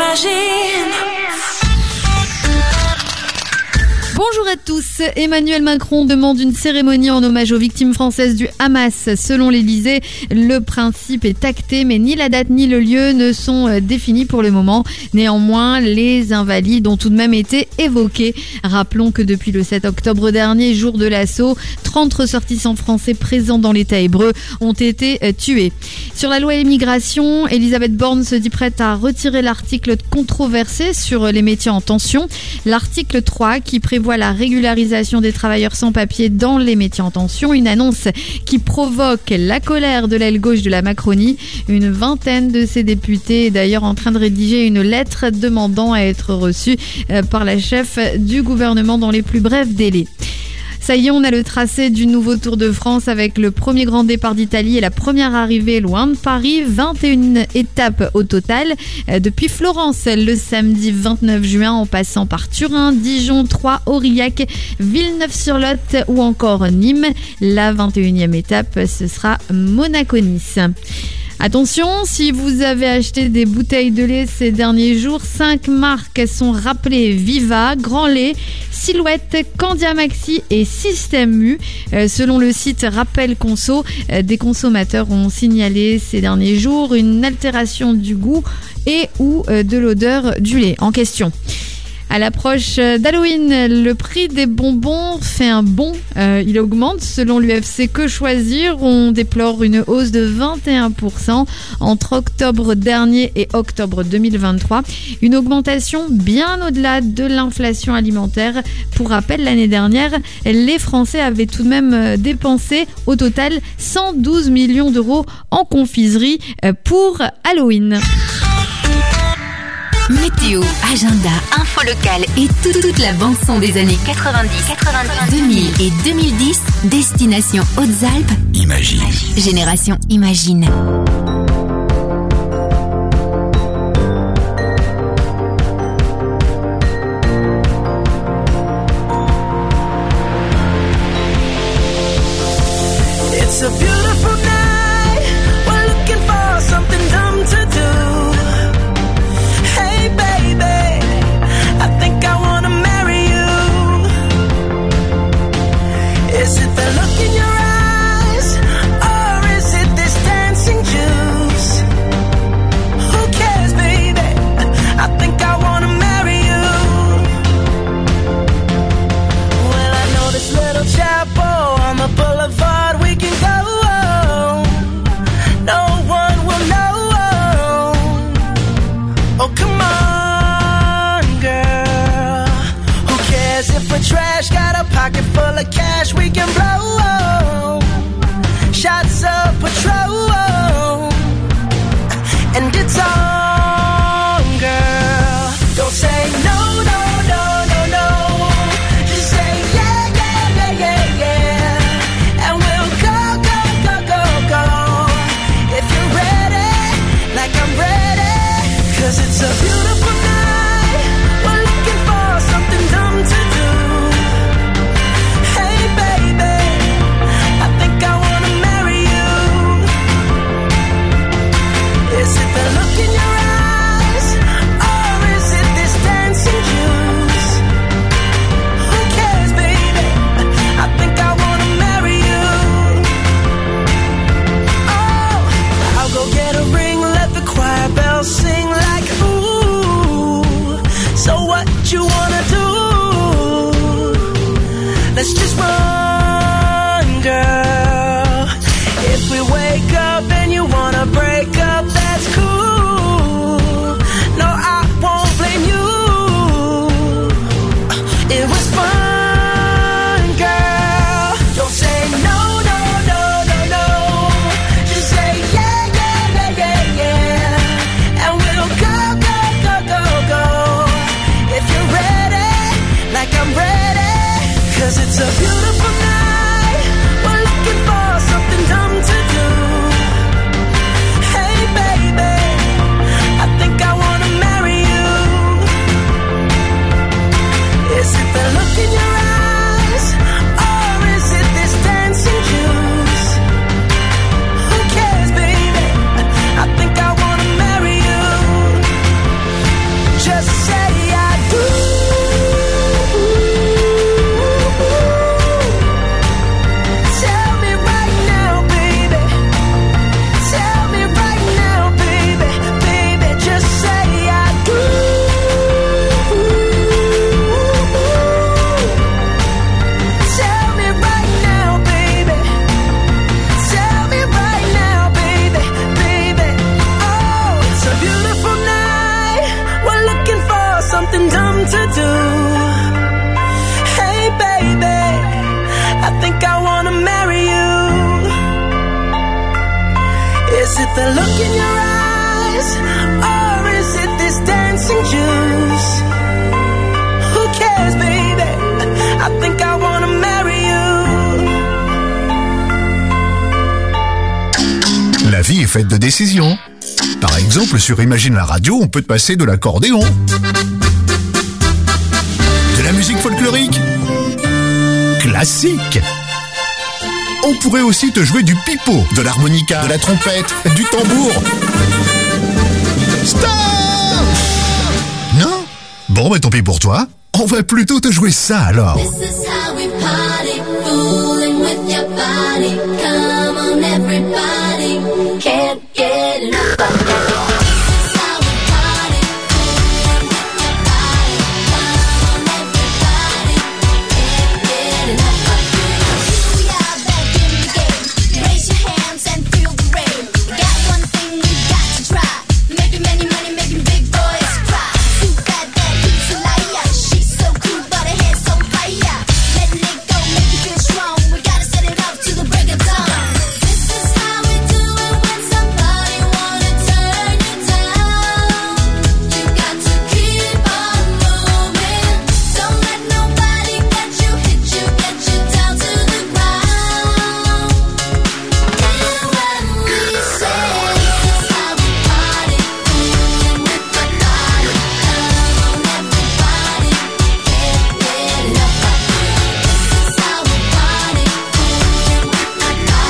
Bonjour à tous. Emmanuel Macron demande une cérémonie en hommage aux victimes françaises du Hamas. Selon l'Élysée, le principe est acté, mais ni la date ni le lieu ne sont définis pour le moment. Néanmoins, les invalides ont tout de même été évoqués. Rappelons que depuis le 7 octobre dernier, jour de l'assaut, 30 ressortissants français présents dans l'État hébreu ont été tués. Sur la loi immigration, Elisabeth Borne se dit prête à retirer l'article controversé sur les métiers en tension. L'article 3 qui prévoit la régularisation des travailleurs sans papier dans les métiers en tension, une annonce qui provoque la colère de l'aile gauche de la Macronie. Une vingtaine de ses députés est d'ailleurs en train de rédiger une lettre demandant à être reçue par la chef du gouvernement dans les plus brefs délais. Ça y est, on a le tracé du nouveau Tour de France avec le premier grand départ d'Italie et la première arrivée loin de Paris. 21 étapes au total. Depuis Florence, le samedi 29 juin, en passant par Turin, Dijon, Troyes, Aurillac, Villeneuve-sur-Lot ou encore Nîmes. La 21e étape, ce sera Monaco-Nice. Attention, si vous avez acheté des bouteilles de lait ces derniers jours, 5 marques sont rappelées: Viva, Grand Lait, Silhouette, Candia Maxi et Système U. Selon le site Rappel Conso, des consommateurs ont signalé ces derniers jours une altération du goût et ou de l'odeur du lait en question. À l'approche d'Halloween, le prix des bonbons fait un bond. Il augmente selon l'UFC Que Choisir. On déplore une hausse de 21% entre octobre dernier et octobre 2023. Une augmentation bien au-delà de l'inflation alimentaire. Pour rappel, l'année dernière, les Français avaient tout de même dépensé au total 112 millions d'euros en confiserie pour Halloween. Météo, agenda, info locale et toute la bande-son des années 90, 2000 et 2010. Destination Hautes-Alpes. Imagine. Génération Imagine. It's a beautiful night. We're looking for something dumb to do. Is it the look in your eyes, or is it this dancing juice? Who cares, baby? I think I wanna marry you. Well, I know this little chapel on the boulevard we can go. No one will know. Oh, come on, girl. Who cares if we're trash? Got a pocket full of cash we can blow. Shots of Patrol, and it's on, girl. Don't say no, no, no, no, no. Just say yeah, yeah, yeah, yeah, yeah. And we'll go, go, go, go, go. If you're ready, like I'm ready. 'Cause it's a beautiful night. We're looking for something dumb to do. Is it the look in your eyes, or is it this dancing juice? Who cares, baby? I think I wanna marry you. Oh, I'll go get a ring, let the choir bells sing like ooh. So what you wanna do? Let's just run, girl. If we wake up and you wanna break up, that's cool. No, I won't blame you. It was fun, girl. Don't say no, no, no, no, no. Just say yeah, yeah, yeah, yeah, yeah. And we'll go, go, go, go, go. If you're ready, like I'm ready. 'Cause it's a beautiful night. We're looking for something dumb to do. Hey, baby. it the look in your eyes? Or is it this dancing juice? Who cares, baby? I think I wanna marry you. La vie est faite de décisions. Par exemple, sur Imagine la radio, on peut te passer de l'accordéon. De la musique folklorique. Classique. On pourrait aussi te jouer du pipeau, de l'harmonica, de la trompette, du tambour. Stop! Non? Bon, bah tant pis pour toi. On va plutôt te jouer ça alors. This is how we party, fooling with your body. Come on everybody, can't get enough of that. This is how we party, fooling with your body. Come on everybody, can't get enough of that. Here we are back in the game. Raise your hands and feel the rain. We got one thing we got to try. Making many money, making big boys cry. Too bad that he's a liar. She's so cool, but her head's on fire. Letting it go, make you feel strong. We gotta set it up till the break of dawn. This is how we do it when somebody wanna turn you down. You got to keep on moving. Don't let nobody get you, hit you, get you down to the ground. Hear what we say. This is how we party, fooling with the body. Come on everybody, can't get enough of you. This is how we party, fooling with the body. Come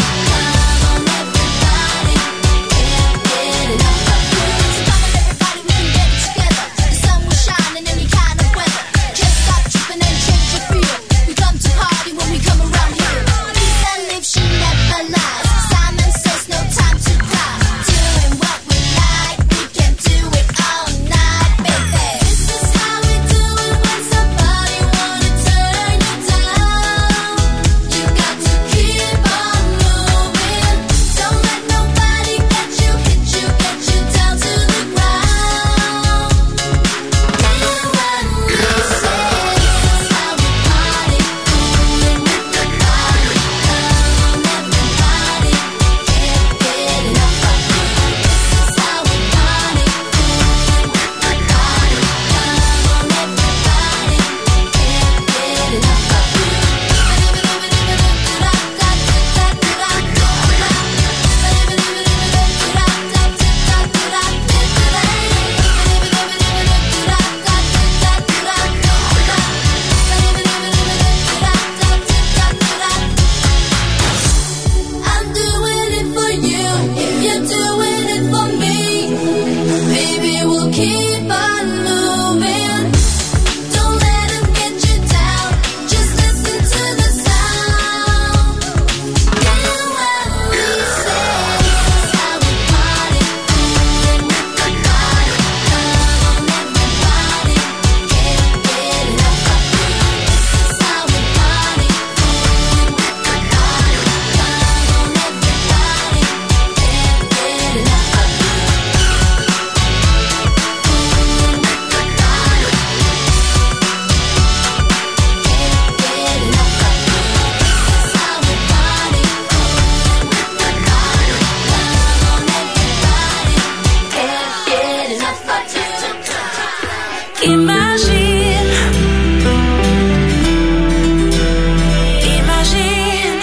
on everybody, can't get enough of you. So come on everybody, we can get it together. The sun will shine in any kind of weather. Just stop tripping and change your feel. We come to party when we come around here. Peace and live, she never lies. Simon says no time to cry. Doing what we like, we can do it all night, baby. This is how we do it when somebody wanna turn you down. You got to keep on moving. Don't let nobody get you, hit you, get you down to the ground. Hear what we say. This is how we party, fooling with the body. Come on everybody, can't get enough of you. This is how we party, fooling with the body. Come on everybody, can't get enough of you. I'm doing it for you, if you're doing it for me. Baby, we'll keep on moving. Don't let them get you down, just listen to the sound. Hear what we say. This is how we party, fooling with the body. Come on everybody, can't get enough of you. This is how we party, fooling with the body. Come on everybody, can't get enough of you. Fooling with the body, can't get enough of you. This is how we party, fooling with the body. Come on everybody, can't get enough of you. Imagine, imagine.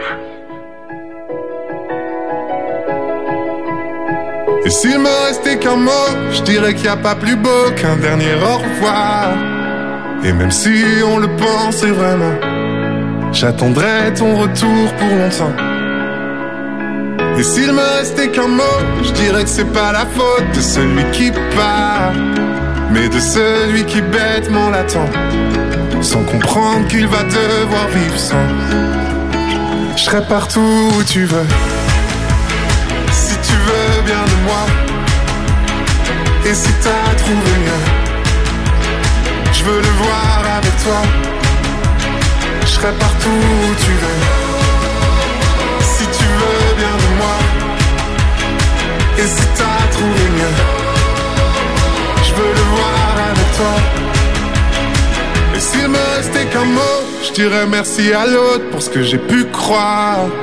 Et s'il me restait qu'un mot, je dirais qu'il n'y a pas plus beau qu'un dernier au revoir. Et même si on le pensait vraiment, j'attendrai ton retour pour longtemps. Et s'il me restait qu'un mot, je dirais que c'est pas la faute de celui qui part, mais de celui qui bêtement l'attend, sans comprendre qu'il va devoir vivre sans. Je serai partout où tu veux, si tu veux bien de moi. Et si t'as trouvé mieux, je veux le voir avec toi. Je serai partout où tu veux, si tu veux bien de moi. Et si t'as trouvé mieux, je veux le voir avec toi. Et s'il me restait qu'un mot, je dirais merci à l'autre pour ce que j'ai pu croire.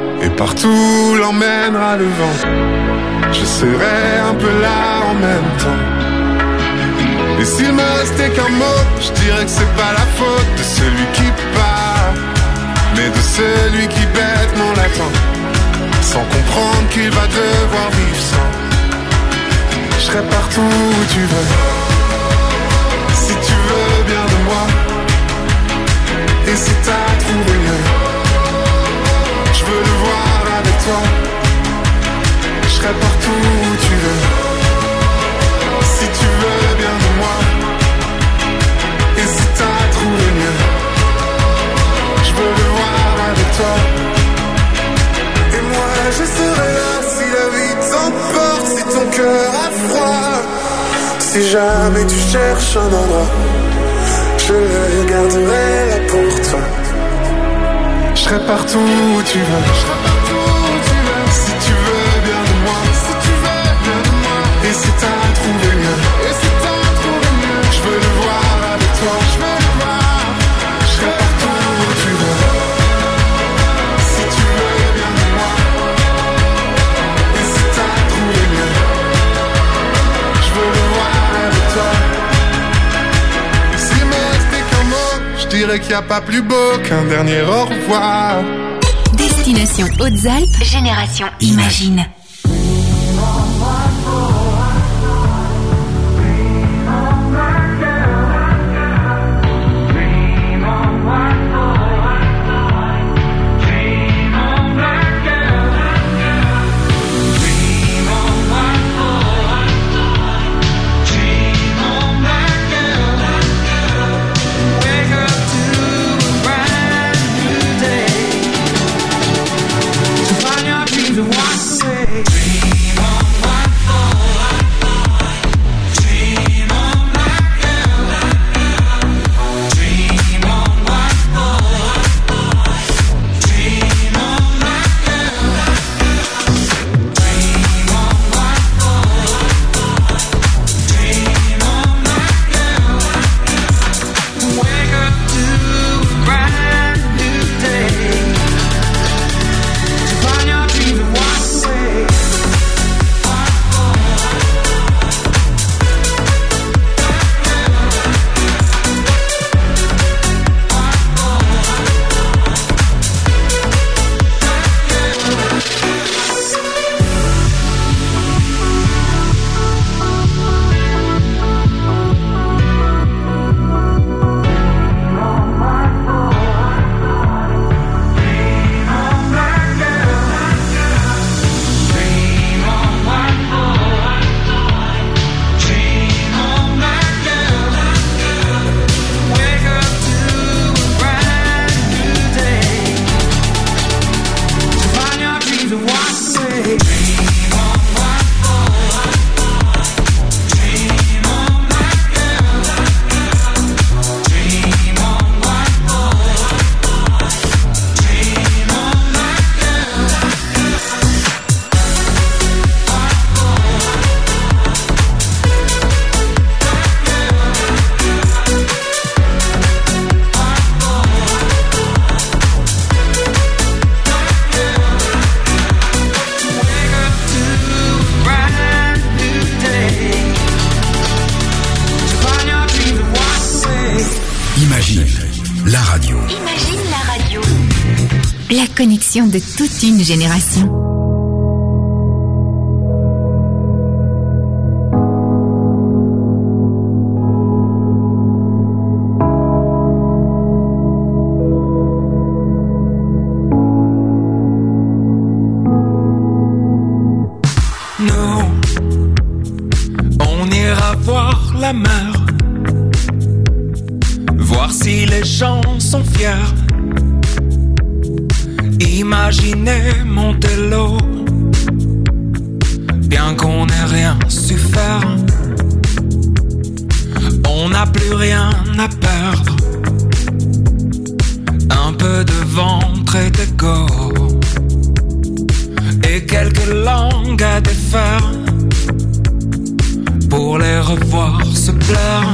et partout l'emmènera le vent. Je serai un peu là en même temps. Et s'il me restait qu'un mot, je dirais que c'est pas la faute de celui qui part, mais de celui qui bêtement l'attend, sans comprendre qu'il va devoir vivre sans. Je serai partout où tu veux, si tu veux bien de moi. Et si t'as trouvé mieux, je veux le voir avec toi. Je serai partout où tu veux, si tu veux bien de moi. Et si t'as trouvé mieux, je veux le voir avec toi. Et moi je serai là si la vie t'emporte, si ton cœur a froid. Si jamais tu cherches un endroit, je le garderai là pour toi. Je serai partout où tu veux, je serai partout où tu veux. Si tu veux bien de moi, si tu veux bien de moi. Et si t'as trouvé mieux, et si t'as trouvé mieux, je veux le voir avec toi, je veux le voir. Je serai partout où tu veux, si tu veux bien de moi. Et si t'as trouvé mieux, je veux le voir avec toi. Je dirais qu'il n'y a pas plus beau qu'un dernier au revoir. Destination Hautes-Alpes, Génération Imagine. La connexion de toute une génération. Nous, on ira voir la mer, voir si les gens sont fiers. Imaginez Montello, bien qu'on n'ait rien su faire. On n'a plus rien à perdre, un peu de ventre et d'ego, et quelques langues à défaire, pour les revoir se plaire.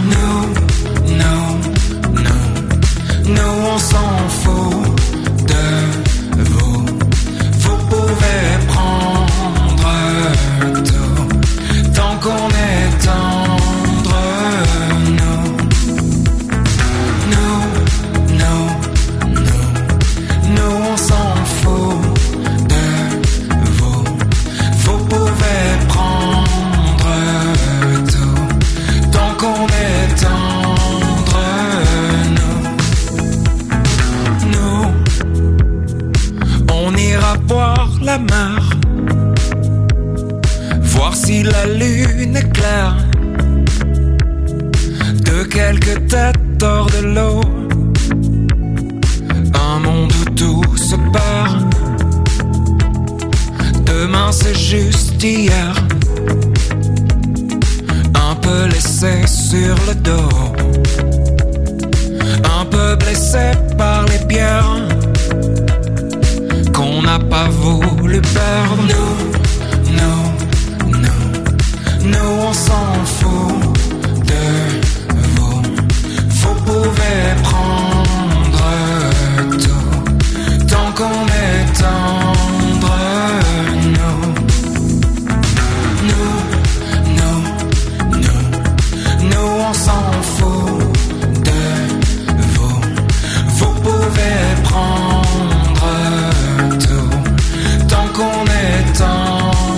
Nous, on s'en fout de vous. la mer, voir si la lune est claire, de quelques têtes hors de l'eau, un monde où tout se perd. Demain c'est juste hier, un peu laissé sur le dos, un peu blessé par les pierres qu'on n'a pas voulu perdre. Nous on s'en fout de vous, vous pouvez prendre tout, tant qu'on est tendre. Nous on s'en fout de vous, vous pouvez prendre tout, tant qu'on est tendre.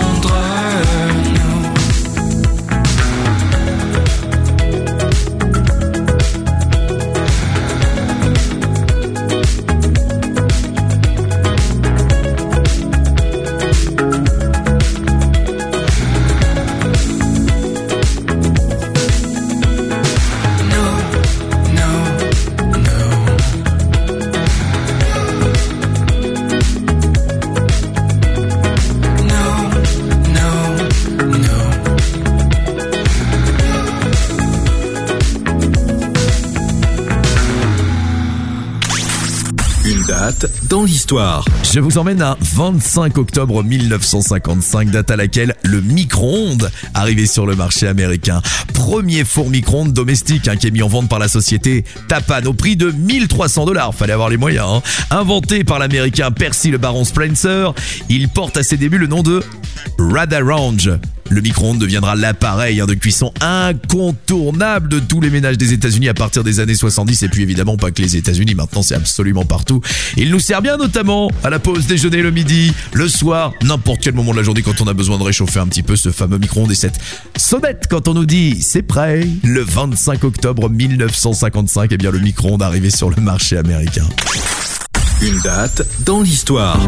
Dans l'histoire. Je vous emmène à 25 octobre 1955, date à laquelle le micro-ondes arrivait sur le marché américain. Premier four micro-ondes domestique qui est mis en vente par la société Tappan au prix de $1,300. Fallait avoir les moyens. Inventé par l'américain Percy le baron Spencer, il porte à ses débuts le nom de Radarange. Le micro-ondes deviendra l'appareil de cuisson incontournable de tous les ménages des États-Unis à partir des années 70. Et puis évidemment pas que les États-Unis, maintenant c'est absolument partout. Il nous sert bien notamment à la pause déjeuner le midi, le soir, n'importe quel moment de la journée quand on a besoin de réchauffer un petit peu ce fameux micro-ondes et cette sonnette quand on nous dit c'est prêt. Le 25 octobre 1955, eh bien le micro-ondes arrivait sur le marché américain. Une date dans l'histoire.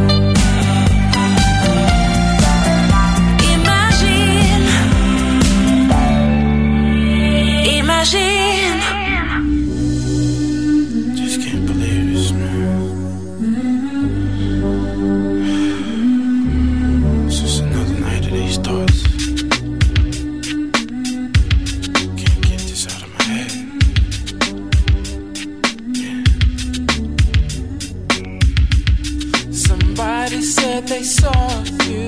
Just can't believe this, man. It's just another night of these thoughts. Can't get this out of my head. Yeah. Somebody said they saw you.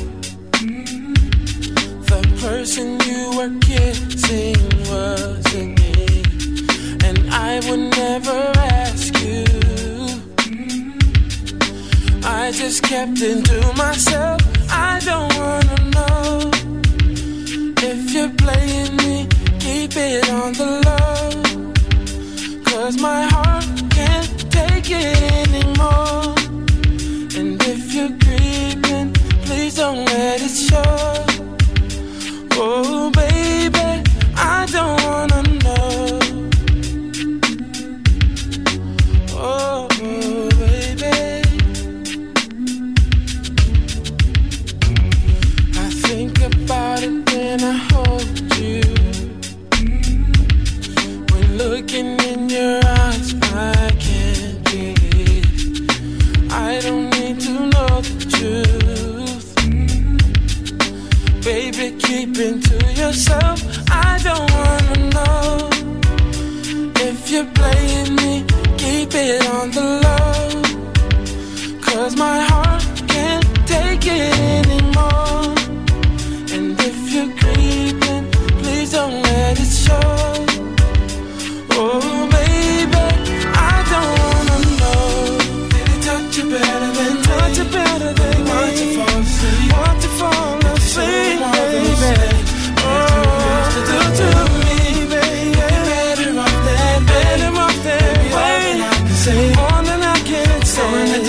The person you were kissing wasn't me, and I would never ask you. I just kept it to myself. I don't wanna know if you're playing me. Keep it on the low, 'cause my heart can't take it anymore. And if you're creeping, please don't let it show. Oh baby, I don't wanna know. Oh baby, I think about it when I hold you. When looking in your eyes, I can't breathe. I don't need to know the truth. Baby, keep it to yourself. I don't wanna know if you're playing me. Keep it on the low, 'cause my heart can't take it anymore. And if you're creeping, please don't let it show. Oh baby, I don't wanna know. Did he touch you better than me? Want you better than me? Want you fall asleep? Want you fall asleep, baby? Oh, do to me, baby. Better off that way. More than I can say.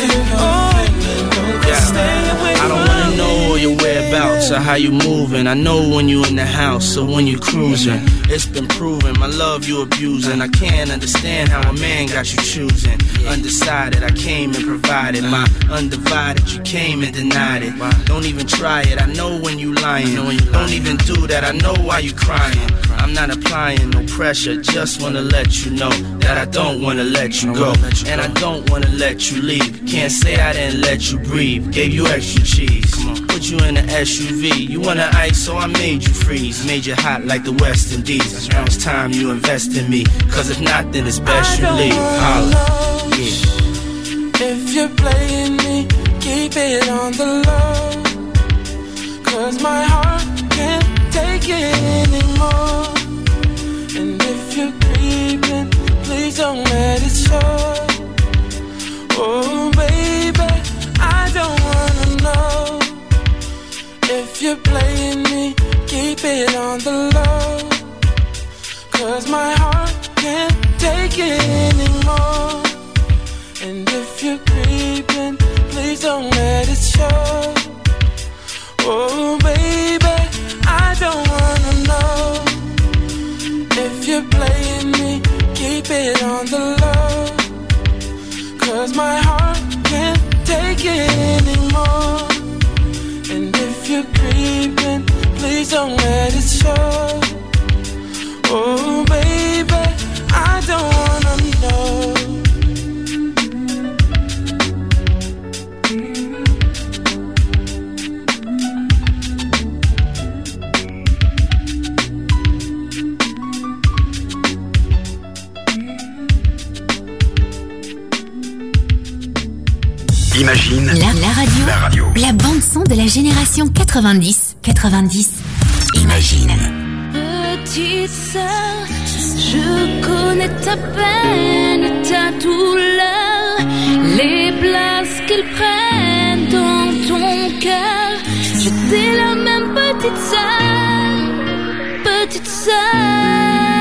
I don't wanna know all your whereabouts or how you moving. I know when you in the house or when you cruising. It's been proven, my love you abusing. I can't understand how a man got you choosing. Undecided, I came and provided. My undivided, you came and denied it. Don't even try it, I know when you lying. Don't even do that, I know why you crying. I'm not applying no pressure, just wanna let you know that I don't wanna let you go. And I don't wanna let you leave. Can't say I didn't let you breathe. Gave you extra cheese. Put you in an SUV. You wanna ice, so I made you freeze. Made you hot like the West Indies. Now it's time you invest in me. Cause if not, then it's best you leave. Holla. Yeah. If you're playing me, keep it on the low. Cause my heart can't take it anymore. And if you're creeping, please don't let it show. Oh baby, I don't wanna know. If you're playing me, keep it on the low. Cause my heart can't take it anymore. And if you're creeping, please don't let it show. Oh baby, I don't wanna know. If you're playing me, keep it on the low. Cause my heart can't take it anymore. And if you're creeping, please don't let it show. Oh baby, I don't wanna know. Imagine la radio, la bande son de la génération 90. Imagine. Petite sœur, je connais ta peine et ta douleur, les places qu'ils prennent dans ton cœur. J'étais la même petite sœur.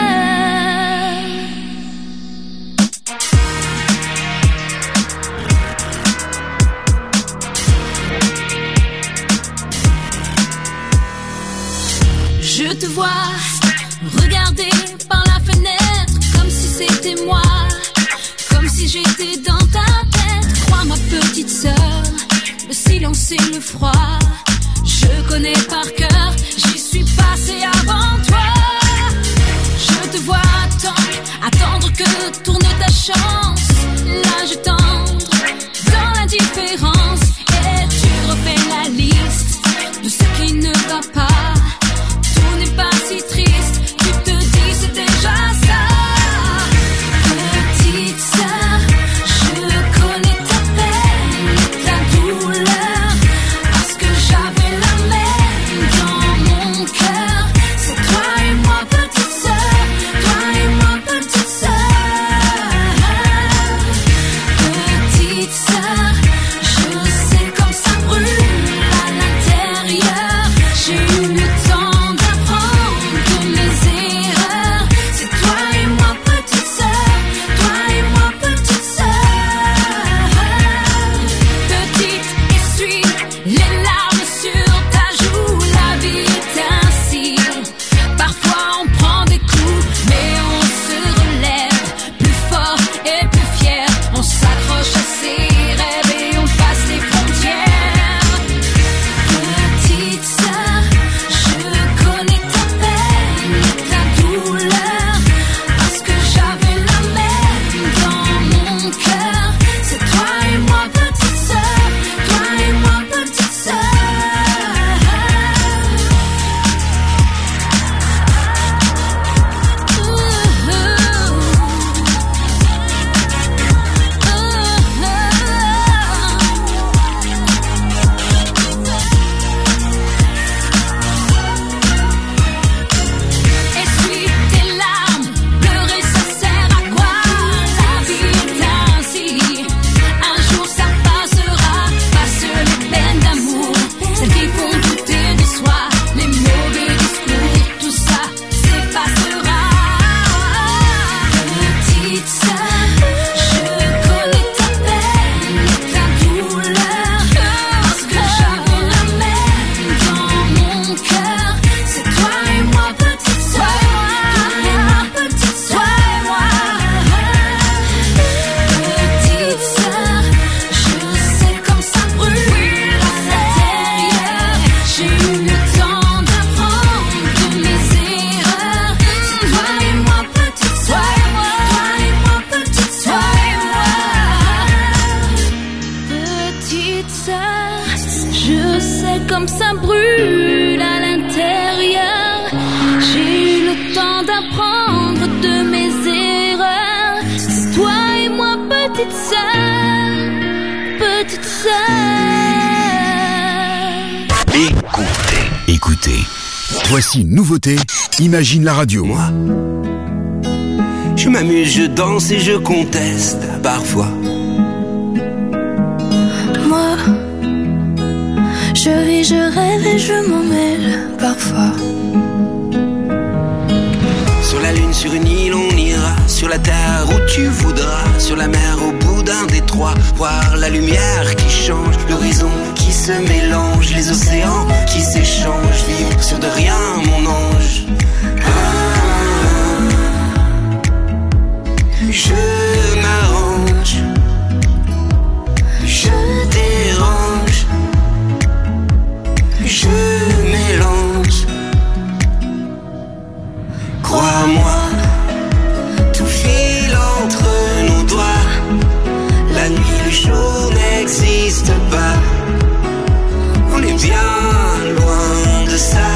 Je te vois regarder par la fenêtre comme si c'était moi, comme si j'étais dans ta tête. Crois ma petite sœur, le silence et le froid, je connais par cœur, j'y suis passée avant toi. Je te vois attendre que tourne ta chance, l'âge tendre dans l'indifférence, et tu refais la liste de ce qui ne va pas. Pas si triste, tu te dis c'est déjà ça. Petite sœur, je connais ta peine, ta douleur, parce que j'avais la même dans mon cœur. C'est toi et moi petite sœur, toi et moi petite sœur. petite sœur. Je sais comme ça brûle à l'intérieur. J'ai eu le temps d'apprendre de mes erreurs. C'est toi et moi, petite sœur, petite sœur. Écoutez. Voici une nouveauté. Imagine la radio. Moi, je m'amuse, je danse et je conteste parfois. Moi, je vis, je rêve et je m'en mêle parfois. Sur la lune, sur une île, on ira. Sur la terre où tu voudras. Sur la mer, au bout d'un détroit. Voir la lumière qui change, l'horizon qui se mélange, les océans qui s'échangent. Vivre sur de rien, mon ange. Je m'arrange, je dérange, je mélange. Crois-moi, tout file entre nos doigts. La nuit, le jour n'existe pas. On est bien loin de ça.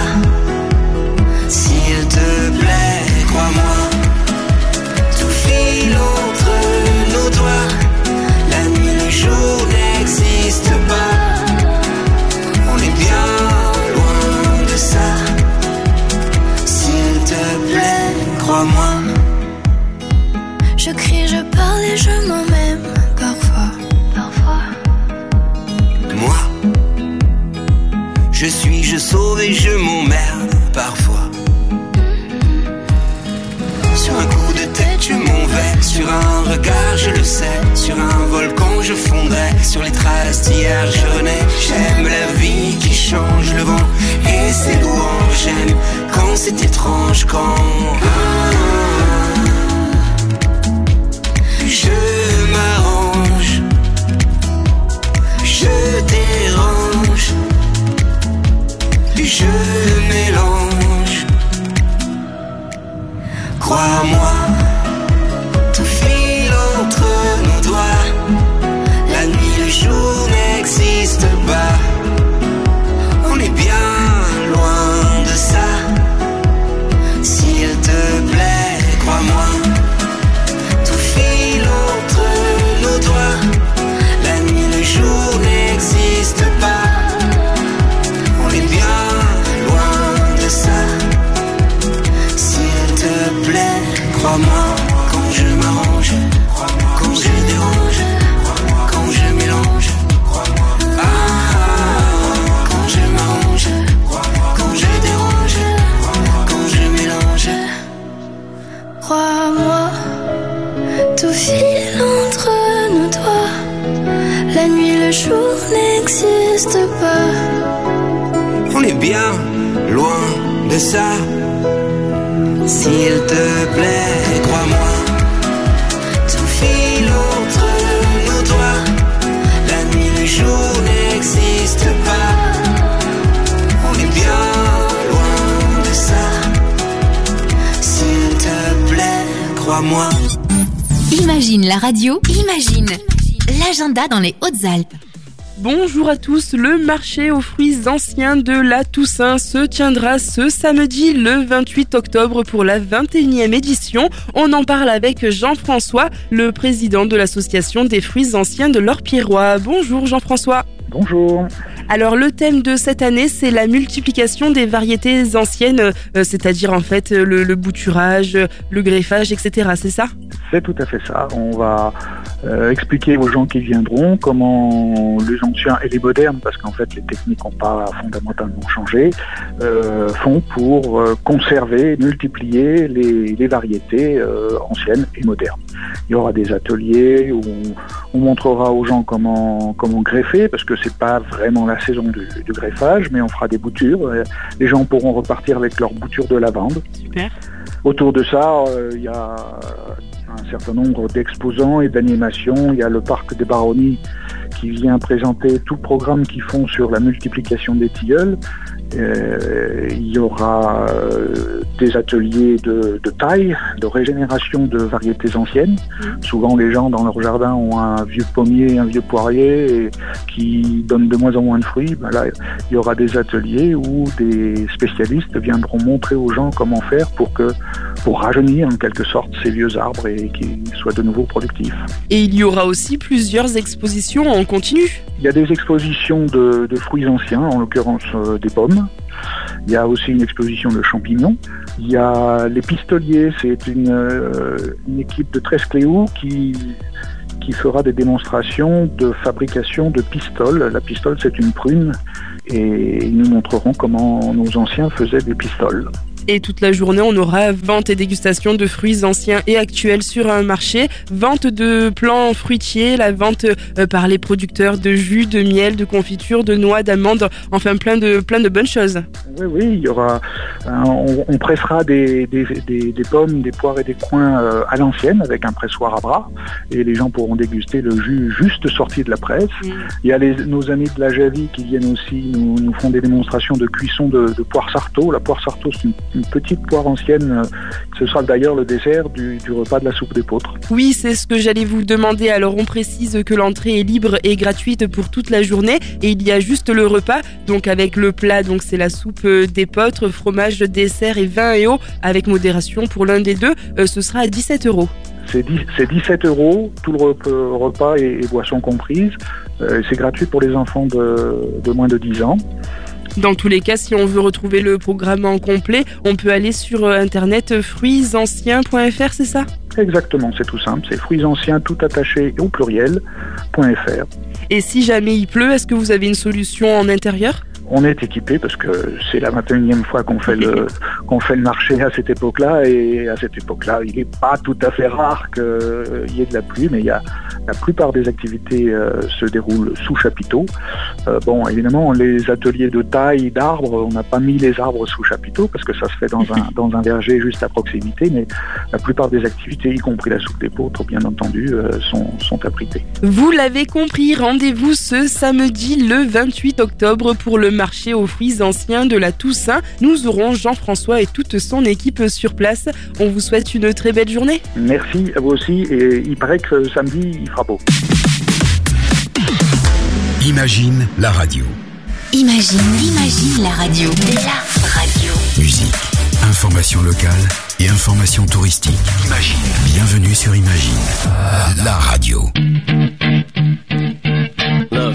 S'il te plaît, crois-moi. Tout file entre nos doigts. La nuit, le jour n'existe pas. On est bien loin de ça. S'il te plaît, crois-moi. Je crie, je parle et je m'en même parfois. Moi, je suis, je sauve et je m'emmerde parfois. Sur un coup de tête, je m'en vais. Sur un regard, je le sais. Sur un volcan, je fondrai. Sur les traces d'hier, je renais. J'aime la vie qui change le vent et ses louanges. J'aime quand c'est étrange, quand je m'arrange, je dérange, je mélange. Crois-moi, tout file entre nos doigts. La nuit, le jour n'existe pas. On est bien loin de ça. S'il te plaît, crois-moi. Tout file entre nos doigts. La nuit, le jour n'existe pas. On est bien loin de ça. S'il te plaît, crois-moi. Quand je m'arrange, quand je dérange, quand je mélange. Quand je m'arrange, quand je dérange, quand je mélange. Crois-moi, tout file entre nos doigts. La nuit, le jour n'existe pas. On est bien loin de ça. S'il te plaît, crois-moi. Tout file entre nos doigts. La nuit, le jour n'existe pas. On est bien loin de ça. S'il te plaît, crois-moi. Imagine la radio, imagine l'agenda dans les Hautes-Alpes. Bonjour à tous, le marché aux fruits anciens de la Toussaint se tiendra ce samedi le 28 octobre pour la 21e édition. On en parle avec Jean-François, le président de l'association des fruits anciens de l'Orpirois. Bonjour Jean-François. Bonjour. Alors le thème de cette année, c'est la multiplication des variétés anciennes, c'est-à-dire en fait le bouturage, le greffage, etc. C'est ça ? C'est tout à fait ça. On va expliquer aux gens qui viendront comment les anciens et les modernes, parce qu'en fait les techniques n'ont pas fondamentalement changé, font pour conserver, multiplier les variétés anciennes et modernes. Il y aura des ateliers où on montrera aux gens comment greffer, parce que c'est pas vraiment la saison du greffage, mais on fera des boutures. Les gens pourront repartir avec leurs boutures de lavande. Super. Autour de ça, il y a un certain nombre d'exposants et d'animations. Il y a le parc des Baronnies qui vient présenter tout le programme qu'ils font sur la multiplication des tilleuls. Il y aura des ateliers de taille, de régénération de variétés anciennes. Souvent, les gens dans leur jardin ont un vieux pommier, un vieux poirier et qui donne de moins en moins de fruits. Ben là, il y aura des ateliers où des spécialistes viendront montrer aux gens comment faire pour rajeunir en quelque sorte ces vieux arbres et qu'ils soient de nouveau productifs. Et il y aura aussi plusieurs expositions en continu. Il y a des expositions de fruits anciens, en l'occurrence des pommes. Il y a aussi une exposition de champignons. Il y a les pistoliers, c'est une équipe de Trescléou qui fera des démonstrations de fabrication de pistoles. La pistole, c'est une prune et ils nous montreront comment nos anciens faisaient des pistoles. Et toute la journée, on aura vente et dégustation de fruits anciens et actuels sur un marché, vente de plants fruitiers, la vente par les producteurs de jus, de miel, de confiture, de noix, d'amandes, enfin plein de bonnes choses. Oui, il y aura, on pressera des pommes, des poires et des coings à l'ancienne avec un pressoir à bras et les gens pourront déguster le jus juste sorti de la presse. Il y a nos amis de la Javie qui viennent aussi, nous font des démonstrations de cuisson de poire sarto. La poire sarto, c'est une petite poire ancienne. Ce sera d'ailleurs le dessert du repas de la soupe d'épeautre. Oui, c'est ce que j'allais vous demander. Alors on précise que l'entrée est libre et gratuite pour toute la journée et il y a juste le repas, donc avec le plat, donc c'est la soupe d'épeautre, fromage, dessert et vin et eau avec modération pour l'un des deux. Ce sera à 17 €. C'est 17 €, tout le repas et boissons comprises. C'est gratuit pour les enfants de moins de 10 ans. Dans tous les cas, si on veut retrouver le programme en complet, on peut aller sur internet fruitsanciens.fr, c'est ça ? Exactement, c'est tout simple, c'est fruitsanciens tout attaché au pluriel.fr. Et si jamais il pleut, est-ce que vous avez une solution en intérieur ? On est équipé parce que c'est la 21e fois qu'on fait le marché à cette époque-là et à cette époque-là, il n'est pas tout à fait rare qu'il y ait de la pluie, mais la plupart des activités se déroulent sous chapiteau. Bon, évidemment, les ateliers de taille d'arbres, on n'a pas mis les arbres sous chapiteau parce que ça se fait dans un verger juste à proximité, mais la plupart des activités, y compris la soupe d'épeautre, bien entendu, sont abritées. Vous l'avez compris, rendez-vous ce samedi le 28 octobre pour le marché aux fruits anciens de la Toussaint. Nous aurons Jean-François et toute son équipe sur place. On vous souhaite une très belle journée. Merci à vous aussi et il paraît que samedi il fera beau. Imagine la radio. Imagine la radio. La radio. Musique, information locale et information touristique. Imagine. Bienvenue sur Imagine, la radio. Look.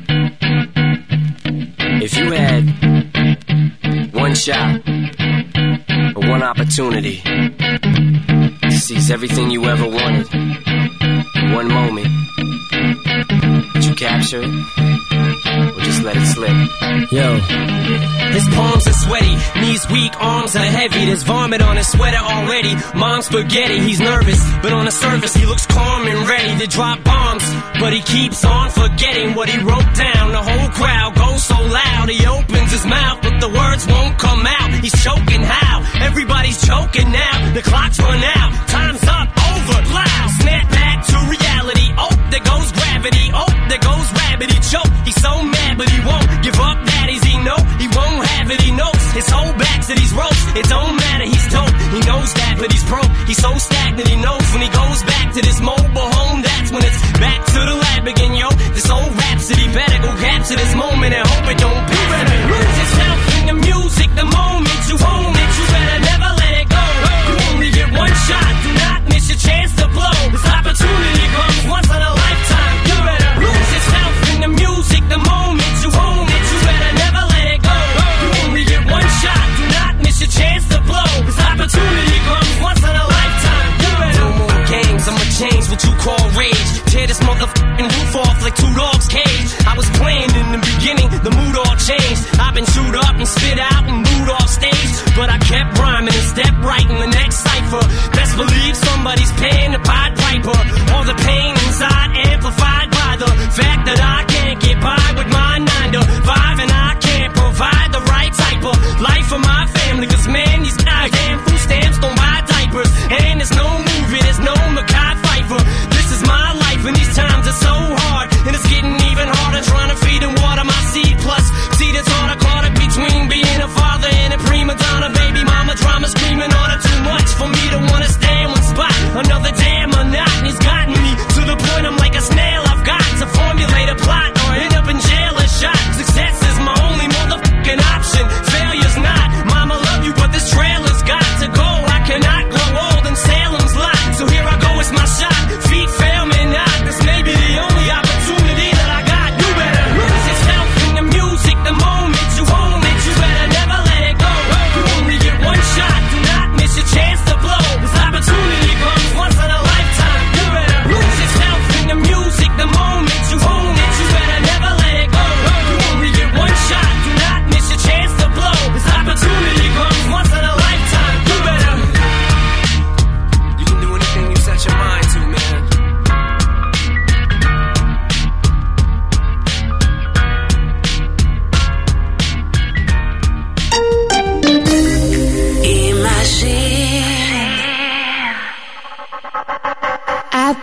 If you had one shot or one opportunity to seize everything you ever wanted in one moment, would you capture it or just let it slip? Yo. His palms are sweaty, knees weak, arms are heavy. There's vomit on his sweater already. Mom's spaghetti, he's nervous, but on the surface he looks calm and ready to drop bombs. But he keeps on forgetting what he wrote down. The whole crowd goes so loud, he opens his mouth, but the words won't come out. He's choking how? Everybody's choking now. The clock's run out, time's up, over, loud. Snap back to reality, oh, there goes gravity. Oh, there goes rabbit, he choke. He's so mad, but he won't give up. That is, he know he won't have it. He knows his whole back to these ropes. It don't matter, he's dope. He knows that, but he's broke. He's so stagnant, he knows when he goes back to this mobile home. That's when it's back to the lab again, yo. This old rhapsody better go capture this moment and hope it don't pass. You better lose yourself in the music the moment you own it. You better never let it go. You only get one shot. Do not miss your chance to blow. This opportunity comes once in a lifetime. You better lose yourself in the music the moment you own it. You better never let it go. You only get one shot. Do not miss your chance to blow. This opportunity comes once in a lifetime. You better no more games. I'ma change what you call rage. Tear this motherfucking roof off like two dogs' cage. I was playing in the beginning, the mood all changed.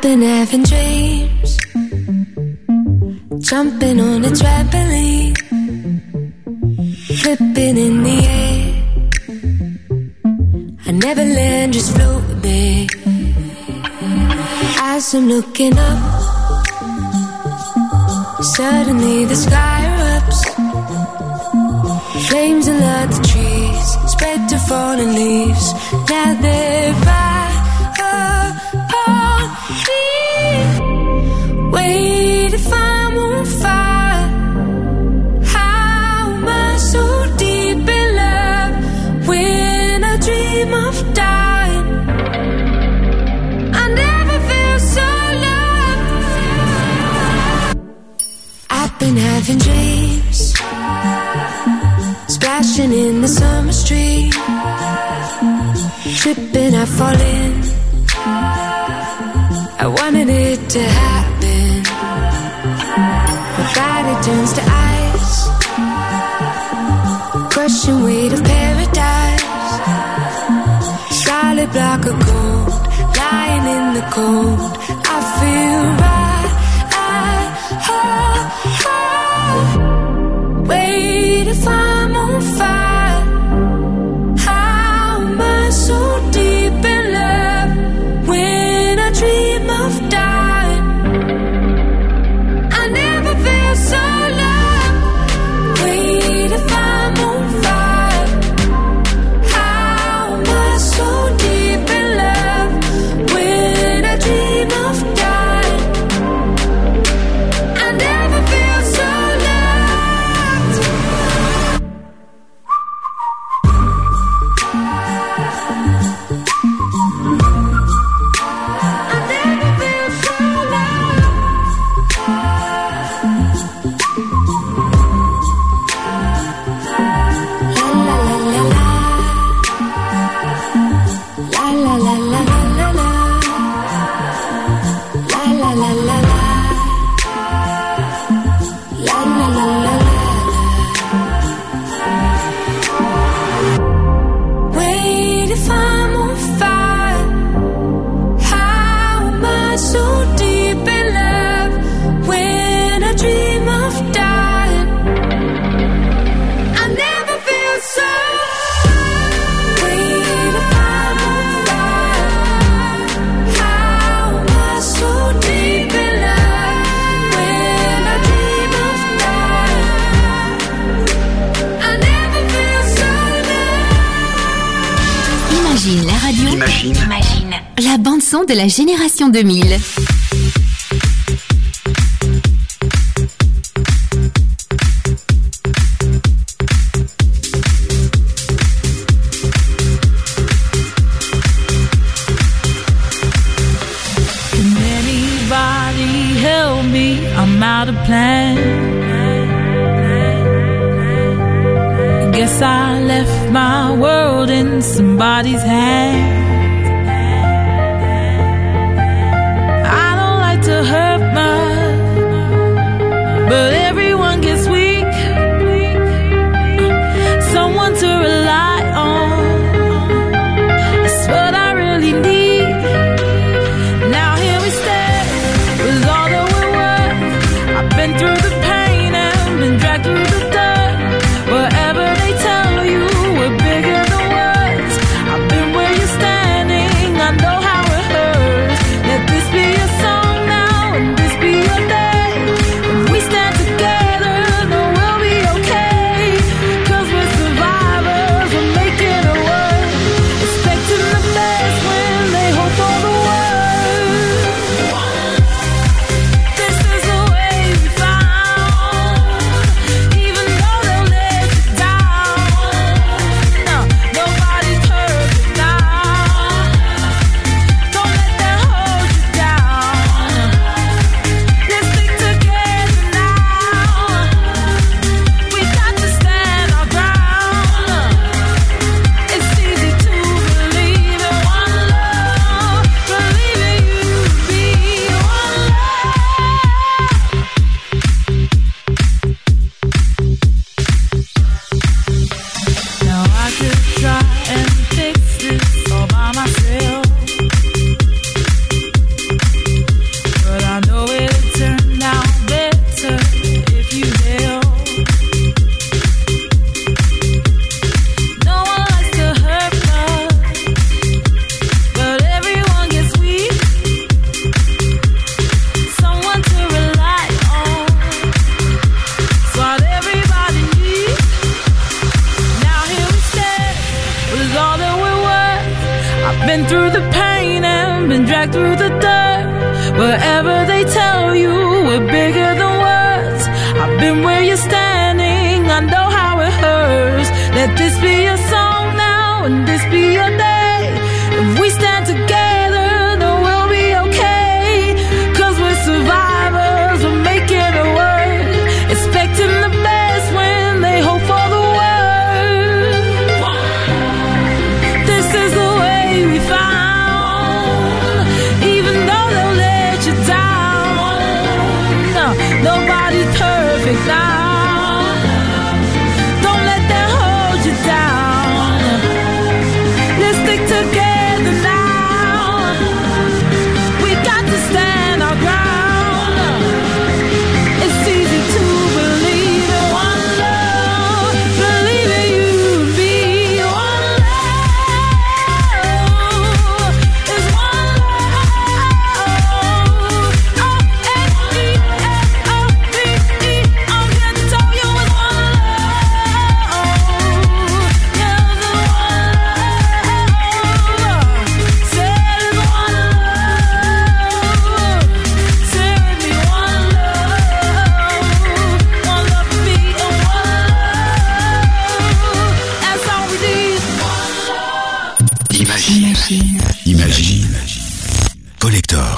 been having dreams, jumping on a trampoline, flipping in the air. I never land, just float with me. As I'm looking up, suddenly the sky erupts. Flames alert the trees, spread to fallen leaves. Now they're right upon me. Wait, if I'm on fire, how am I so deep in love? When I dream of dying, I never feel so loved. I've been having dreams, splashing in the summer stream, tripping, I fall in. I wanted it to happen. My body turns to ice, crushing weight of paradise. Solid block of gold, lying in the cold. I feel right. Wait, if I'm on fire, how am I so deep in love? When I dream of dying, I never feel so loved. Wait, if I'm on fire, how am I so deep in love? When I dream of dying, I never feel so loved. Wait, if I'm on fire, how am I so deep in love? When I dream of dying, I never feel so. Wait, if I'm on fire, how am I so deep in love? When I dream of dying, I never feel so loved. Imagine la radio. Imagine. La bande-son de la génération 2000. Can anybody help me? I'm out of plan. Guess I left my world in somebody's hands. I don't like to hurt much, but everyone gets weak. Someone to rely on, it's what I really need. Now here we stand, with all that we're worth. I've been through the pain and been dragged through the dirt. Whatever they tell you, we're bigger than words. I've been where you stand. Wherever they tell you we're bigger than words, I've been where you're standing, I know how it hurts. Let this be your song now, and this be your day. If we stand together, then we'll be okay. 'Cause we're survivors, we're making it work. Expecting the best when they hope for the worst. This is the way we found. Even though they'll let you down, no, nobody's perfect now. Don't let them hold you down. Let's stick together now. We got to stand our ground. It's easy to believe in one love, believe in you and me. One love is one love. O-N-E-L-O-V-E. I'm here to tell you it's one love. Yeah, it's one love. Say it's one love. Say with me, one love. One love for me and one love. That's all we need. Imagine. Imagine. Collector.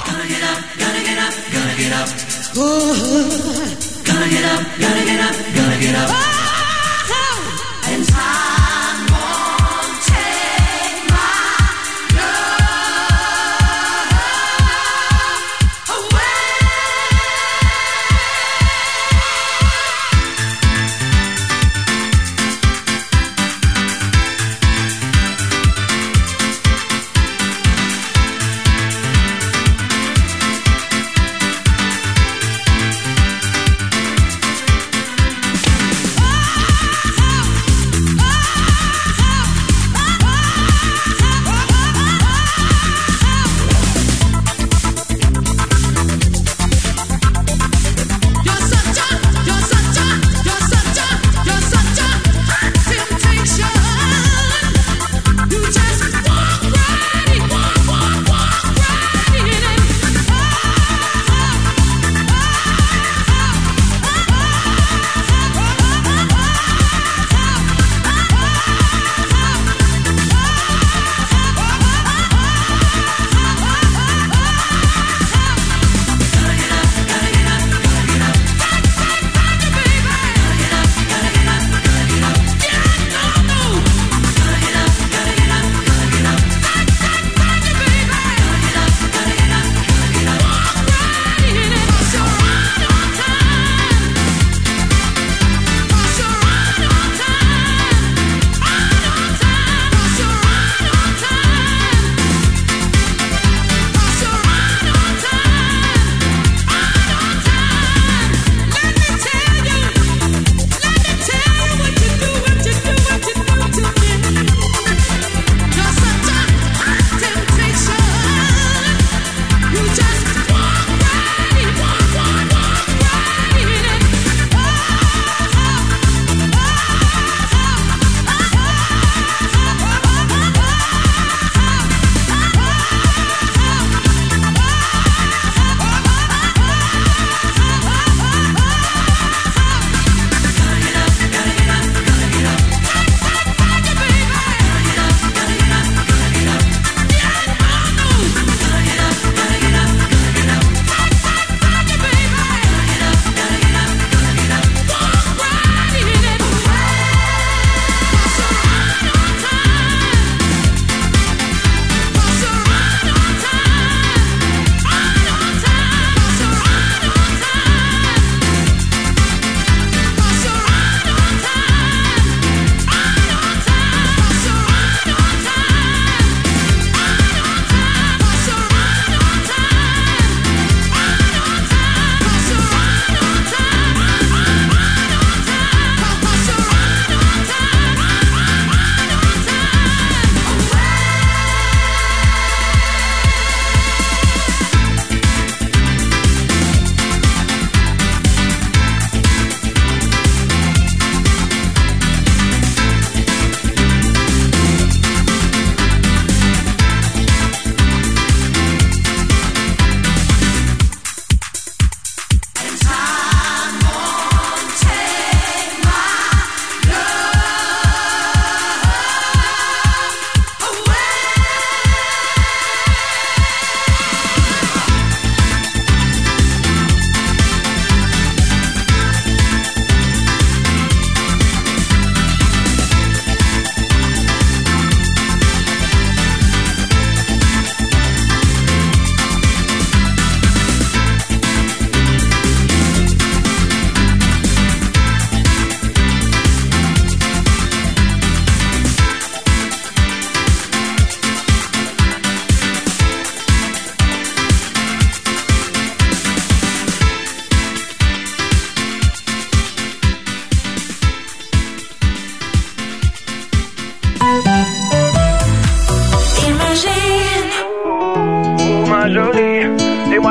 And time won't take my love away. Oh!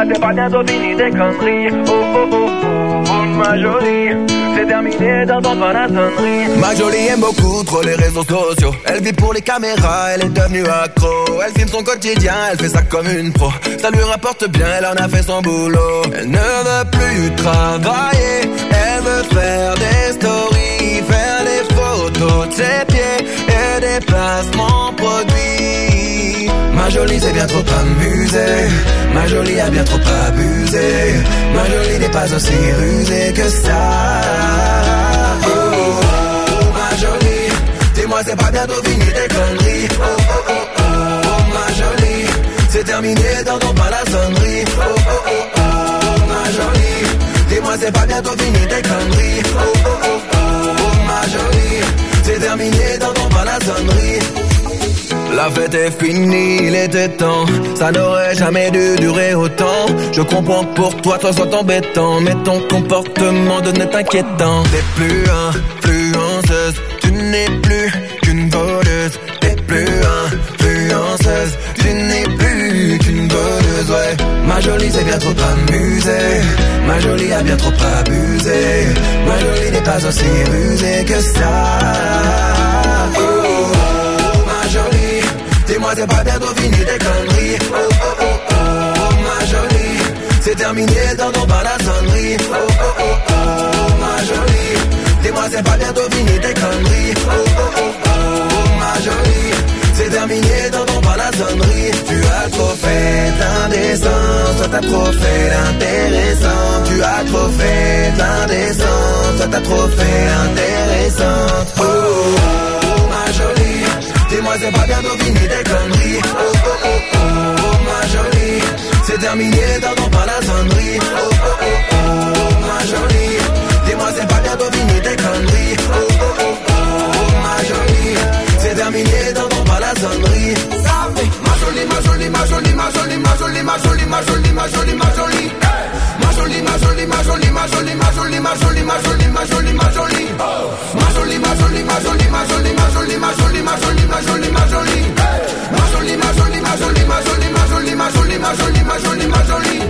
c'est pas bientôt fini tes conneries. Oh oh oh oh, oh ma jolie, c'est terminé, t'entends pas la sonnerie. Ma jolie aime beaucoup trop les réseaux sociaux. Elle vit pour les caméras, elle est devenue accro. Elle filme son quotidien, elle fait ça comme une pro. Ça lui rapporte bien, elle en a fait son boulot. Elle ne veut plus travailler, elle veut faire des stories, faire des photos de ses pieds et des placements produits. Ma jolie s'est bien trop amusée, ma jolie a bien trop abusé. Ma jolie n'est pas aussi rusée que ça. Oh, oh, oh, ma jolie, dis-moi c'est pas bientôt fini tes conneries. Oh, oh, oh, oh, ma jolie, c'est terminé, t'entends pas la sonnerie. Oh, oh, oh, oh, ma jolie, dis-moi c'est pas bientôt fini tes conneries. Oh, oh, oh, oh, ma jolie, c'est terminé, t'entends pas la sonnerie. La fête est finie, il était temps. Ça n'aurait jamais dû durer autant. Je comprends que pour toi, ça soit embêtant, mais ton comportement devenait inquiétant. T'es plus influenceuse, tu n'es plus qu'une voleuse. T'es plus influenceuse, tu n'es plus qu'une voleuse, ouais. Ma jolie s'est bien trop amusée, ma jolie a bien trop abusé. Ma jolie n'est pas aussi rusée que ça. Oh, oh, oh, ma jolie, dis-moi c'est pas bientôt fini tes conneries. Oh, oh, oh, oh, ma jolie, c'est terminé, t'entends pas la sonnerie. Oh, oh, oh, oh, ma jolie, dis-moi c'est pas bientôt fini tes conneries. Oh, oh, oh, oh, ma jolie, c'est terminé, t'entends pas la sonnerie. Tu as trop fait d'indécence, toi t'as trop fait d'intéressant. Tu as trop fait d'indécence, toi t'as trop fait intéressante. Oh, oh, oh, ma jolie, dis-moi c'est pas bientôt fini tes conneries. Oh, oh, oh, oh, ma jolie, c'est terminé, t'entends pas la sonnerie. Oh, oh, oh, oh, ma jolie, dis-moi c'est pas bientôt fini tes conneries. Oh, oh, oh, oh, ma jolie, c'est terminé, t'entends pas la sonnerie. Ma jolie, ma jolie, ma jolie, ma jolie, ma jolie, ma jolie, ma jolie, ma jolie, ma jolie. Ma jolie, ma jolie, ma jolie, ma jolie, ma jolie, ma jolie, ma jolie, ma jolie, ma jolie. Ma jolie, ma jolie, ma jolie, ma jolie, ma jolie, ma jolie, ma jolie, ma jolie, ma jolie. Ma jolie, ma jolie, ma jolie, ma jolie, ma jolie, ma jolie, ma jolie, ma jolie, ma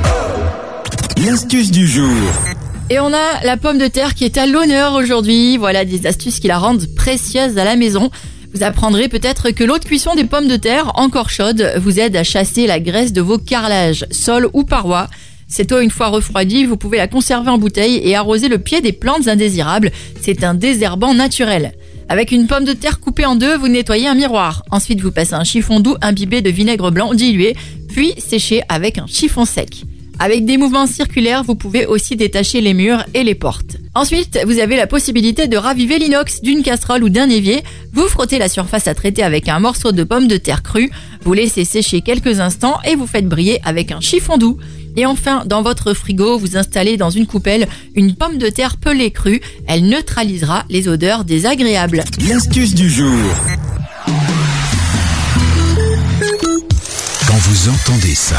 jolie. L'astuce du jour. Et on a la pomme de terre qui est à l'honneur aujourd'hui. Voilà des astuces qui la rendent précieuse à la maison. Vous apprendrez peut-être que l'eau de cuisson des pommes de terre, encore chaude, vous aide à chasser la graisse de vos carrelages, sols ou parois. Cette eau, une fois refroidie, vous pouvez la conserver en bouteille et arroser le pied des plantes indésirables. C'est un désherbant naturel. Avec une pomme de terre coupée en deux, vous nettoyez un miroir. Ensuite, vous passez un chiffon doux imbibé de vinaigre blanc dilué, puis séchez avec un chiffon sec. Avec des mouvements circulaires, vous pouvez aussi détacher les murs et les portes. Ensuite, vous avez la possibilité de raviver l'inox d'une casserole ou d'un évier. Vous frottez la surface à traiter avec un morceau de pomme de terre crue. Vous laissez sécher quelques instants et vous faites briller avec un chiffon doux. Et enfin, dans votre frigo, vous installez dans une coupelle une pomme de terre pelée crue. Elle neutralisera les odeurs désagréables. L'astuce du jour. Quand vous entendez ça,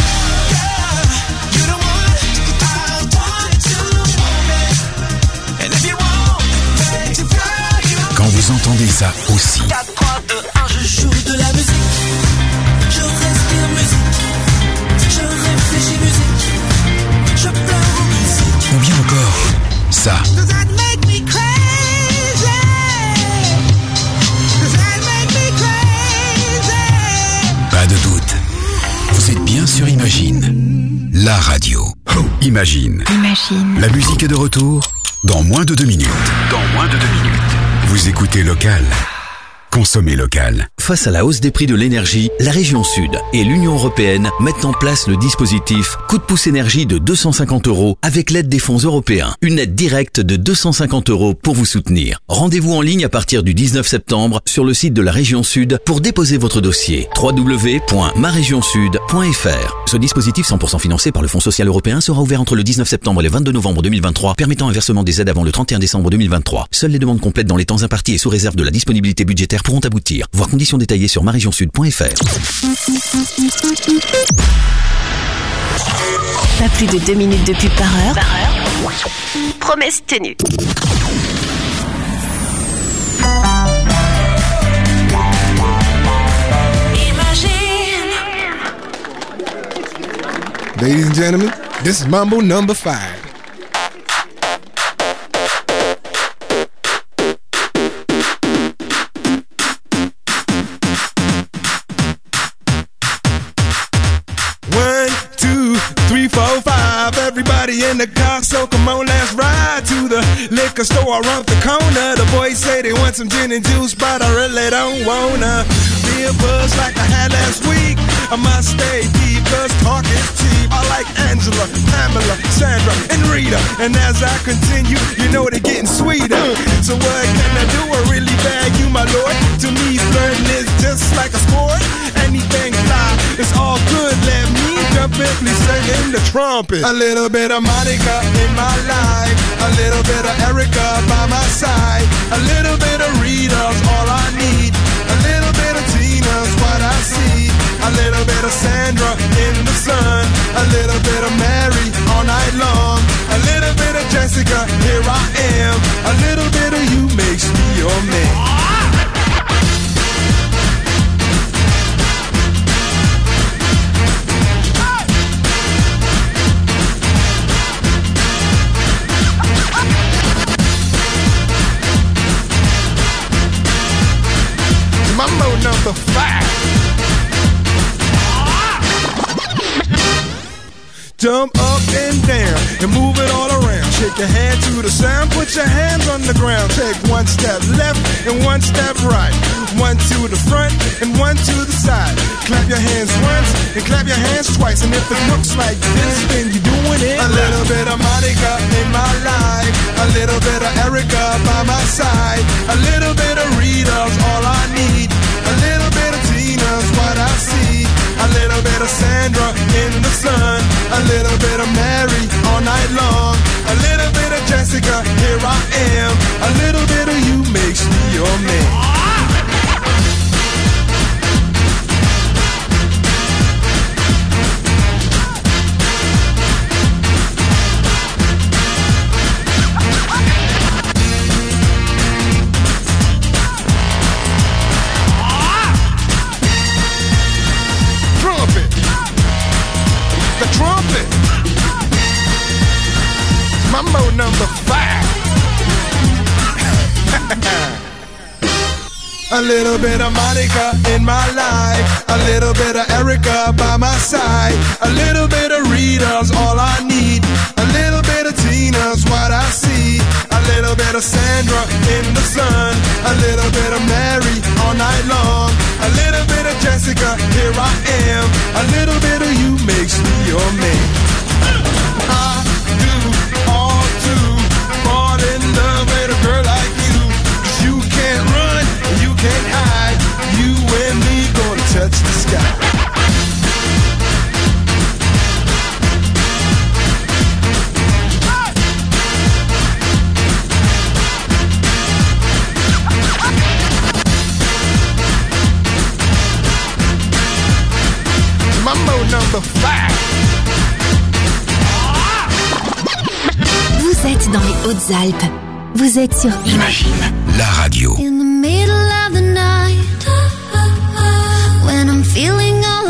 quand vous entendez ça aussi, 4, 3, 2, 1, je joue de la musique, je respire musique, je réfléchis musique, je pleure musique. ou bien encore ça. Does that make me crazy? Does that make me crazy? Pas de doute, vous êtes bien sur Imagine, la radio. Oh, Imagine. Imagine. La musique est de retour dans moins de 2 minutes. Dans moins de 2 minutes. Vous écoutez Local. Consommez local. Face à la hausse des prix de l'énergie, la région Sud et l'Union européenne mettent en place le dispositif Coup de pouce énergie de 250 € avec l'aide des fonds européens. Une aide directe de 250 € pour vous soutenir. Rendez-vous en ligne à partir du 19 septembre sur le site de la région Sud pour déposer votre dossier. www.maregionsud.fr. Ce dispositif 100% financé par le Fonds social européen sera ouvert entre le 19 septembre et le 22 novembre 2023, permettant un versement des aides avant le 31 décembre 2023. Seules les demandes complètes dans les temps impartis et sous réserve de la disponibilité budgétaire pourront aboutir. Voir conditions détaillées sur maregionsud.fr. Pas plus de 2 minutes de pub par heure. Promesse tenue. Ladies and gentlemen, this is Mambo number 5. Everybody in the car, so come on, let's ride to the liquor store around the corner. The boys say they want some gin and juice, but I really don't wanna be a buzz like I had last week. I must stay deep, cause talk is cheap. I like Angela, Pamela, Sandra, and Rita. And as I continue, you know they're getting sweeter. So what can I do? I really bag you, my lord. To me, flirting is just like a sport. Anything fly, it's all good. Let me jump in, please sing the trumpet. A little bit of Monica in my life, a little bit of Erica by my side, a little bit of Rita's all I need, a little bit of Tina's what I see, a little bit of Sandra in the sun, a little bit of Mary all night long, a little bit of Jessica, here I am, a little bit of you makes me your man. Mambo number 5. Jump up and down and move it all around. Shake your hand to the sound, put your hands on the ground. Take one step left and one step right. One to the front and one to the side. Clap your hands once and clap your hands twice. And if it looks like this, then you're doing it. A little bit of Monica in my life, a little bit of Erica by my side, a little bit of Rita's all I need, a little bit of Tina's what I see, a little bit of Sandra in the sun, a little bit of Mary all night long, a little bit of Jessica, here I am, a little bit of you makes me your man. Trumpet. Mambo number 5. A little bit of Monica in my life, a little bit of Erica by my side, a little bit of Rita's all I need, a little bit of Tina's what I see, a little bit of Sandra in the sun, a little bit of Mary all night long, a little bit of Jessica, here I am, a little bit of you makes me your man. I do all to fall in love with a girl like you, 'cause you can't run, you can't hide, you and me gonna touch the sky. Mambo number 5. Vous êtes dans les Hautes-Alpes. Vous êtes sur Imagine, la radio. In the middle of the night, when I'm feeling all